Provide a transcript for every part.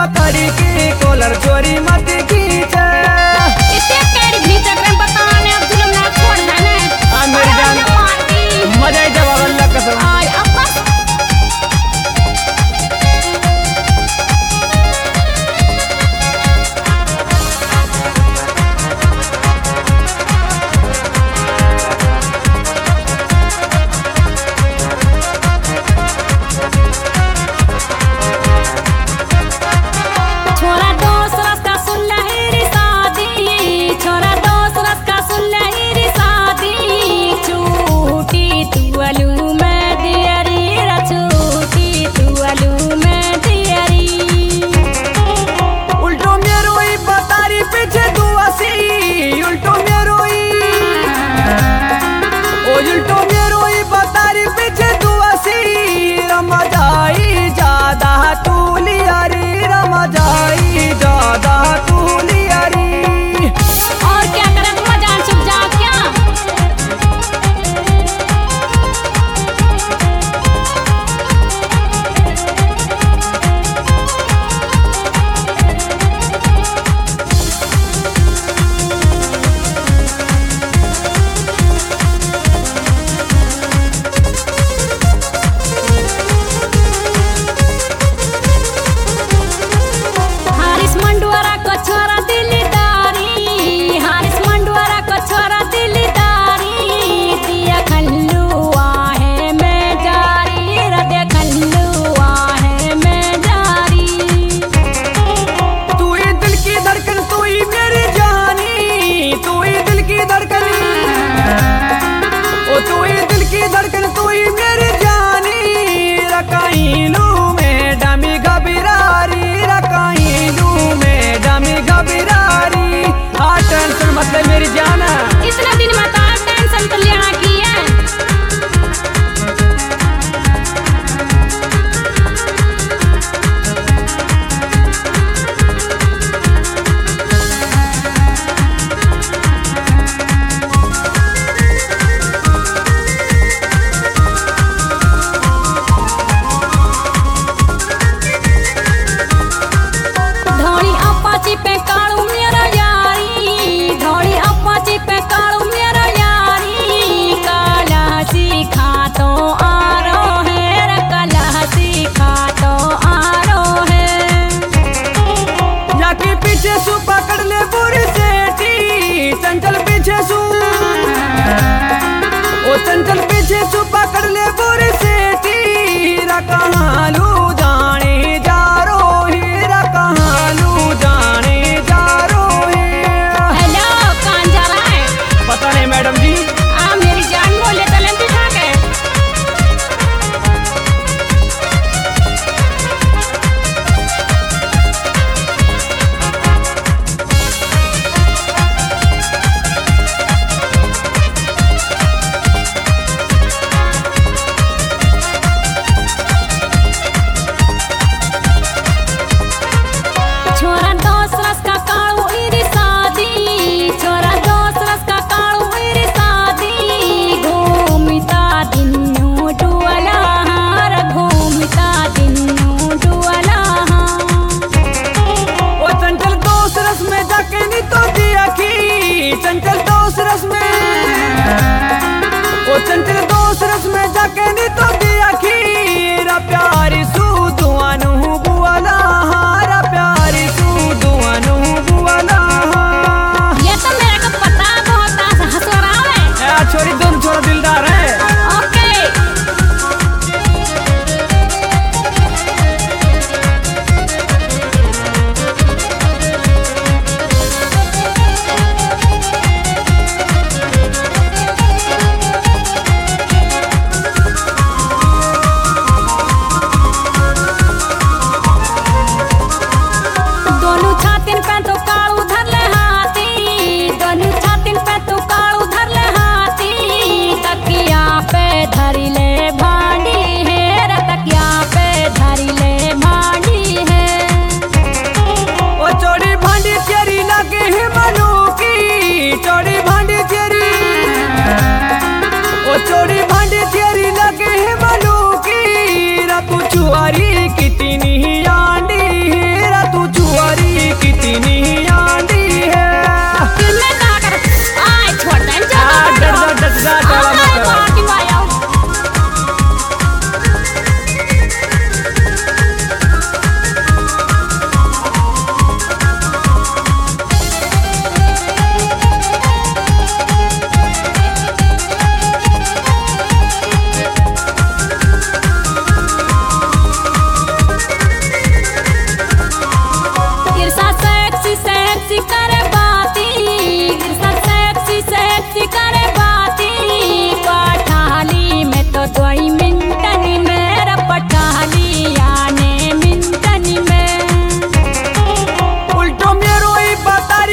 पकड़ी के कॉलर चोरी मत खींचे। इतने कैड भीतर में बताने अब जुल्म ना छोड़ देने। मेरी जान मजा ही जब अल्लाह कसम। आज अब बस छोरा दोस्त रास्ता सुन लहरी शादी, छोरा दोस्त रास्ता सुन लहरी शादी, छूटी तू अलू में दियरी रा, छूटी तू अलू में दियरी। उल्टो मेरो ही बतारी पीछे दुआसी, उल्टो मेरो ही ओ उल्टो मेरो ही बतारी पीछे दुआसी। रमजाई ज्यादा तू लियारी, रमजाई ज्यादा तू लियारी। और क्या करे तुम जान छुप जा क्या? हारिस मंडुआरा को छोरा दिलदारी, हारिस मंडुआरा को छोरा दिलदारी, दिया खल्लुआ है मैं जारी, रदे खल्लुआ है मैं जारी। तू ही दिल की धड़कन, तू ही मेरी जानी, तू ही दिल की धड़कन, ओ तू ही दिल की धड़कन, तू ही मेरी जानी। रकाइलू में डामी घबरारी, रकाइलू में डामी घबरारी। हाँ टेंशन मतलब मेरी जाना। इतना दिन में तारा टेंशन तो लेना की है। धोनी अपाची पे कालू मेरा यारी, धोनी अपाची पे कालू मेरा यारी, काला सीखा तो आरो है रे, काला सीखा तो आरो है। लाके पीछे सु पकड़ ले बुरी सेठी, चंचल पीछे सु ओ चंचल पीछे सु पकड़ ले बुरी सेठी। रकालू जाने जा रो ही, रकालू जाने जा रो ही। हेलो कहाँ जा रहा है? पता नहीं मैडम जी। मेरी जान बोले तले बिठा के।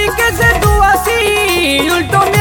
तरीके से तू हंसी उल्टो